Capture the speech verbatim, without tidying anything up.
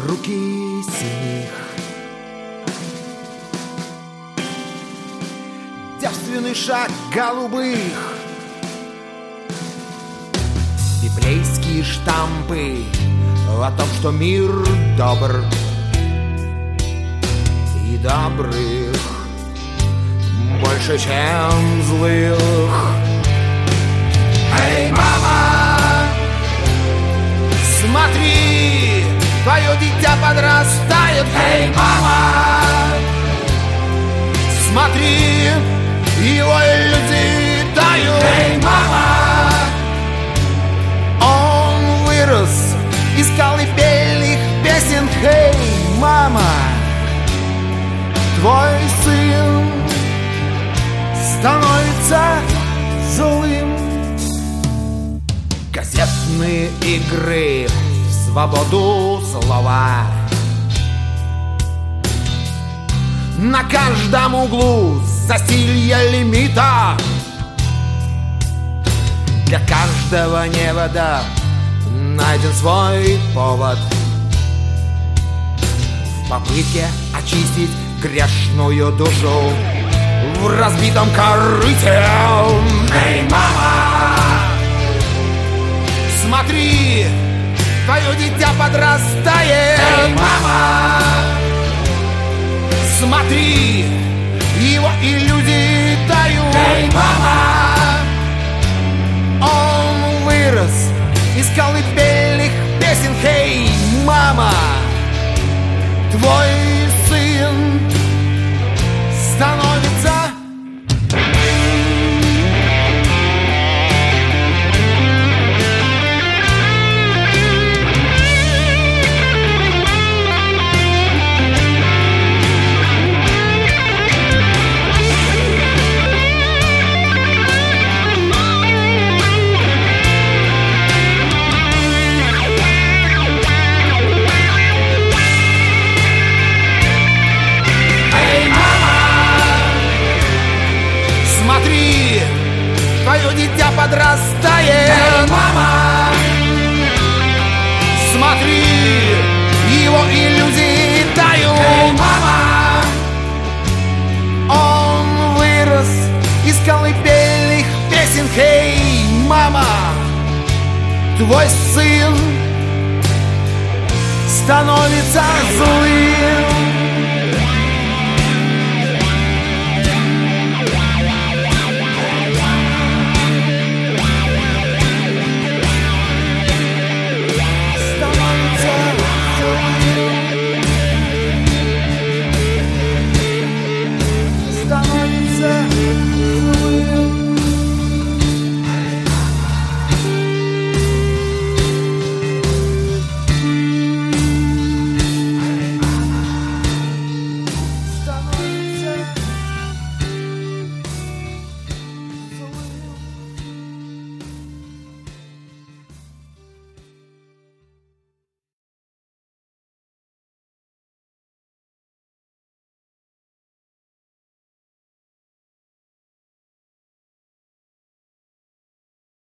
руки синих. Девственный шаг голубых, библейские штампы о том, что мир добр и добрых больше, чем злых. Эй, мама, смотри, твое дитя подрастает. Эй, мама, смотри, его люди тают. Эй, мама, он вырос из колыбельных песен. Эй, мама, твой сын становится злым. Газетные игры в свободу слова, на каждом углу засилье лимита. Для каждого невода найден свой повод в попытке очистить грешную душу в разбитом корыте. Эй, мама, смотри, твое дитя подрастает. Эй, мама, смотри, его иллюзии тают. Эй, мама, он вырос из колыбельных песен. Эй, мама, твой сын становится. Смотри, твое дитя подрастает. Эй, мама, смотри, его иллюзии тают. Эй, мама, он вырос из колыбельных песен. Эй, мама, твой сын становится злым.